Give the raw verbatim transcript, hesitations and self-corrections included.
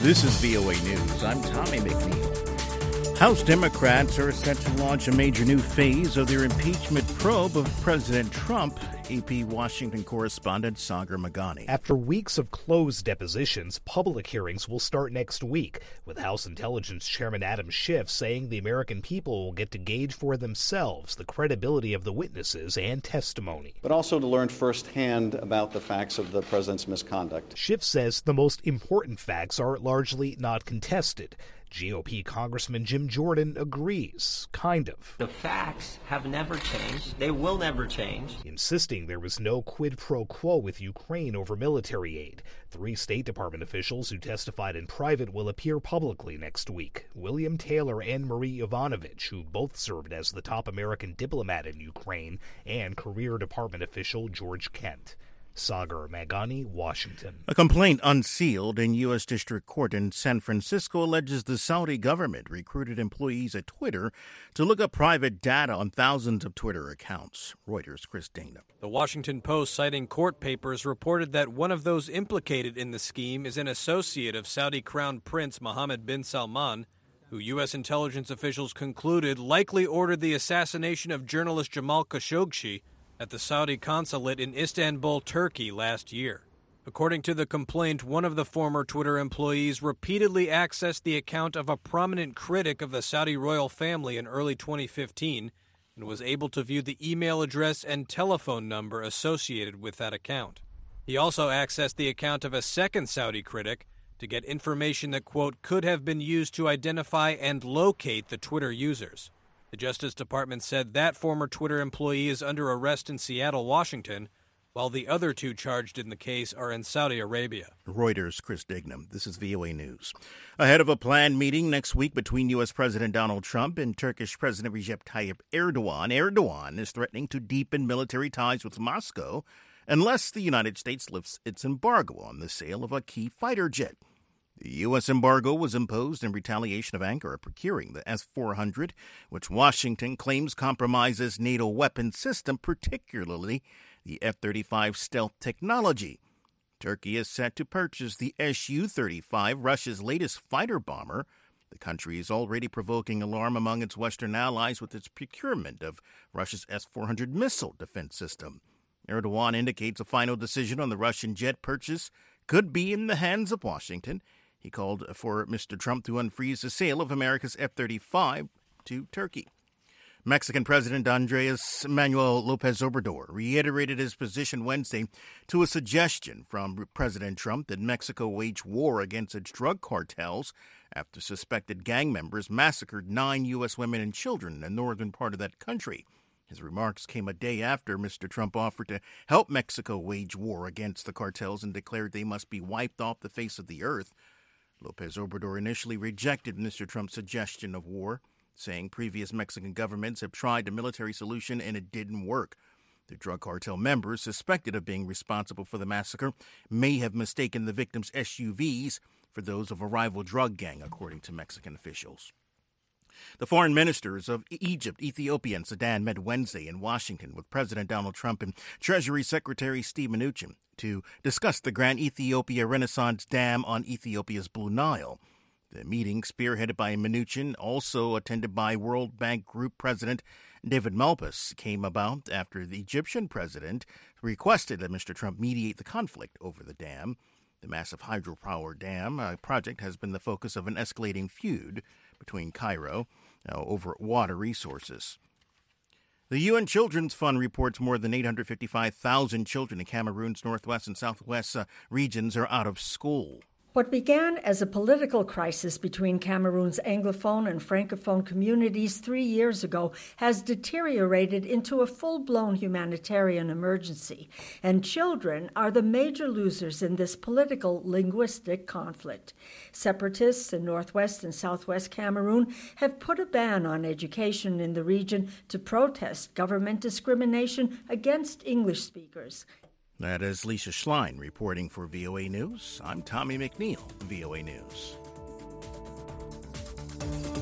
This is V O A News. I'm Tommy McNeil. House Democrats are set to launch a major new phase of their impeachment probe of President Trump. A P Washington correspondent Sagar Meghani. After weeks of closed depositions, public hearings will start next week, with House Intelligence Chairman Adam Schiff saying the American people will get to gauge for themselves the credibility of the witnesses and testimony. But also to learn firsthand about the facts of the president's misconduct. Schiff says the most important facts are largely not contested. G O P Congressman Jim Jordan agrees, kind of. The facts have never changed. They will never change. Insisting there was no quid pro quo with Ukraine over military aid. Three State Department officials who testified in private will appear publicly next week. William Taylor and Marie Yovanovitch, who both served as the top American diplomat in Ukraine, and career department official George Kent. Sagar Meghani, Washington. A complaint unsealed in U S. District Court in San Francisco alleges the Saudi government recruited employees at Twitter to look up private data on thousands of Twitter accounts. Reuters' Chris Dingnam. The Washington Post, citing court papers, reported that one of those implicated in the scheme is an associate of Saudi Crown Prince Mohammed bin Salman, who U S intelligence officials concluded likely ordered the assassination of journalist Jamal Khashoggi at the Saudi consulate in Istanbul, Turkey, last year. According to the complaint, one of the former Twitter employees repeatedly accessed the account of a prominent critic of the Saudi royal family in early twenty fifteen and was able to view the email address and telephone number associated with that account. He also accessed the account of a second Saudi critic to get information that, quote, could have been used to identify and locate the Twitter users. The Justice Department said that former Twitter employee is under arrest in Seattle, Washington, while the other two charged in the case are in Saudi Arabia. Reuters' Chris Dingnam. This is V O A News. Ahead of a planned meeting next week between U S. President Donald Trump and Turkish President Recep Tayyip Erdogan, Erdogan is threatening to deepen military ties with Moscow unless the United States lifts its embargo on the sale of a key fighter jet. The U S embargo was imposed in retaliation of Ankara procuring the S four hundred, which Washington claims compromises NATO weapons system, particularly the F thirty-five stealth technology. Turkey is set to purchase the S U thirty-five, Russia's latest fighter bomber. The country is already provoking alarm among its Western allies with its procurement of Russia's S four hundred missile defense system. Erdogan indicates a final decision on the Russian jet purchase could be in the hands of Washington. He called for Mister Trump to unfreeze the sale of America's F thirty-five to Turkey. Mexican President Andrés Manuel López Obrador reiterated his position Wednesday to a suggestion from President Trump that Mexico wage war against its drug cartels after suspected gang members massacred nine U S women and children in the northern part of that country. His remarks came a day after Mister Trump offered to help Mexico wage war against the cartels and declared they must be wiped off the face of the earth. López Obrador initially rejected Mister Trump's suggestion of war, saying previous Mexican governments have tried a military solution and it didn't work. The drug cartel members suspected of being responsible for the massacre may have mistaken the victims' S U Vs for those of a rival drug gang, according to Mexican officials. The foreign ministers of Egypt, Ethiopia, and Sudan met Wednesday in Washington with President Donald Trump and Treasury Secretary Steve Mnuchin to discuss the Grand Ethiopia Renaissance Dam on Ethiopia's Blue Nile. The meeting, spearheaded by Mnuchin, also attended by World Bank Group President David Malpass, came about after the Egyptian president requested that Mister Trump mediate the conflict over the dam. The massive hydropower dam uh, project has been the focus of an escalating feud between Cairo uh, over water resources. The U N Children's Fund reports more than eight hundred fifty-five thousand children in Cameroon's northwest and southwest uh, regions are out of school. What began as a political crisis between Cameroon's Anglophone and Francophone communities three years ago has deteriorated into a full-blown humanitarian emergency, and children are the major losers in this political linguistic conflict. Separatists in northwest and southwest Cameroon have put a ban on education in the region to protest government discrimination against English speakers. That is Lisa Schlein reporting for V O A News. I'm Tommy McNeil, V O A News.